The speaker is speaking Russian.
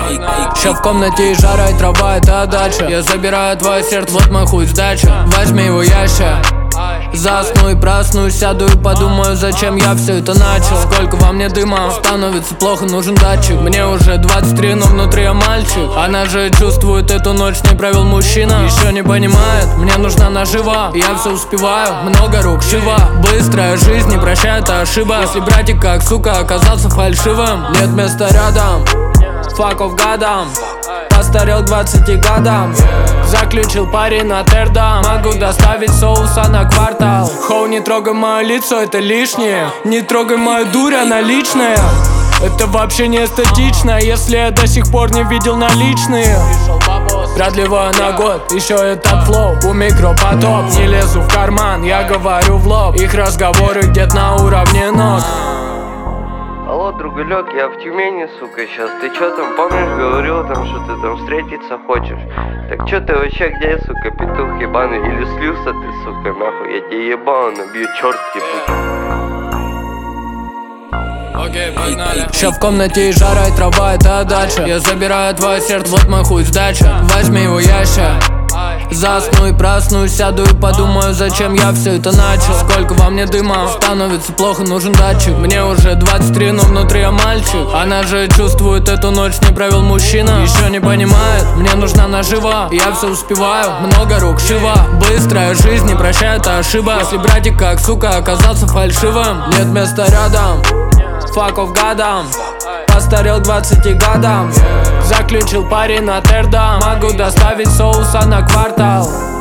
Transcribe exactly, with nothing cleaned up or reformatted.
Ща в комнате и жара, и трава, это дача. Я забираю твое сердце, вот мой хуй сдача. Возьми его яща. Засну и проснусь, сяду и подумаю, зачем я все это начал. Сколько во мне дыма, становится плохо, нужен датчик. Мне уже двадцать три, но внутри я мальчик. Она же чувствует, эту ночь не провел мужчина. Еще не понимает, мне нужна нажива. Я все успеваю, много рук, шива. Быстрая жизнь не прощает ошибок. Если братик как сука оказался фальшивым, нет места рядом, факов гадам. Постарел к двадцати годам. Заключил парень на тердам. Могу доставить соуса на квартал. Хоу, не трогай мое лицо, это лишнее. Не трогай мою дурь, она личная. Это вообще не эстетично, если я до сих пор не видел наличные. Продлеваю на год, еще этот флоу. У микро потоп, не лезу в карман, я говорю в лоб. Их разговоры где-то на уровне ног. Алло, другалек, я в Тюмени, сука, сейчас. Ты чё там, помнишь, говорил там, что ты там встретиться хочешь? Так чё ты вообще где, сука, петух ебаный? Или слился ты, сука, нахуй? Я тебе ебал, набью, черт ебучий. Окей, погнали. Ща в комнате и жара, и трава, это дача. Я забираю твое сердце, вот мой хуй сдача. Возьми его яща. Засну и проснусь, сяду и подумаю, зачем я все это начал. Сколько во мне дыма, становится плохо, нужен датчик. Мне уже двадцать три, но внутри я мальчик. Она же чувствует, эту ночь не провел мужчина. Еще не понимает, мне нужна нажива. Я все успеваю, много рук, шива. Быстрая жизнь не прощает ошибок. Если братик как сука оказался фальшивым, нет места рядом, факов гадам. Постарел к двадцати годам. Заключил парень на тердам. Могу доставить соуса на квартал.